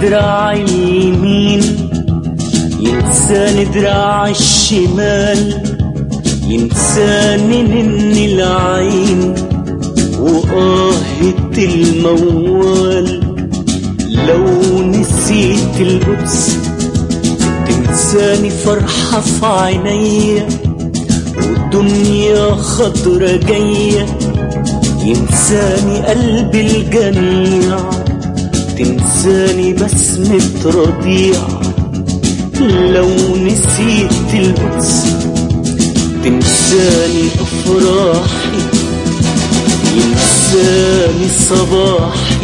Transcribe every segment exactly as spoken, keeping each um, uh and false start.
دراع اليمين، ينساني دراع الشمال، ينساني من العين وآهة الموال. لو نسيت القدس تنساني فرحة في عينيا، والدنيا خضرة جاية ينساني قلب الجميع، تنساني بسمة رضيع. لو نسيت القدس تنساني أفراحي، ينساني صباحي،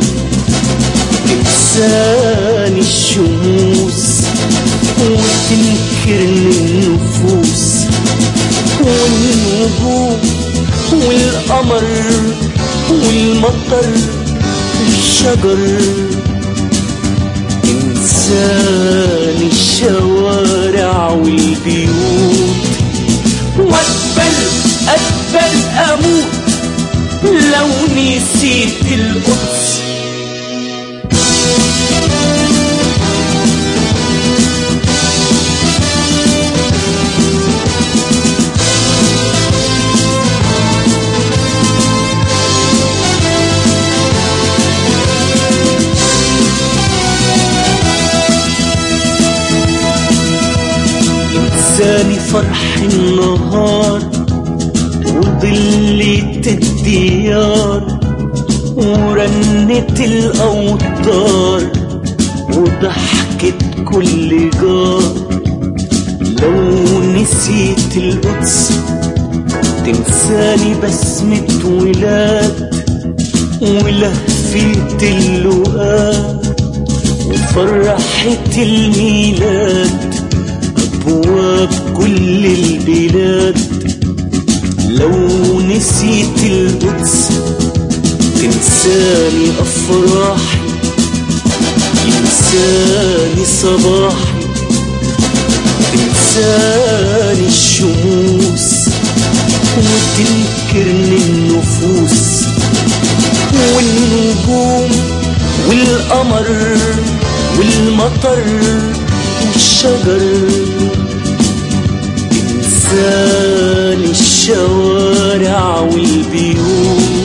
تنساني الشموس وتنكرني النفوس والنجوم والقمر والمطر الشجر. تنساني الشوارع والبيوت، وأقبل أقبل أموت لو نسيت القدس. ينساني فرح النهار وظلة الديار ورنة الأوتار وضحكة كل جار. لو نسيت القدس تنساني بسمة ولاد ولهفة اللقاء وفرحة الميلاد أبواب كل البلاد. لو نسيت القدس تنساني أفراحي، ينساني صباحي، تنساني الشموس وتنكرني النفوس والنجوم والقمر والمطر والشجر. تنساني الشوارع والبيوت،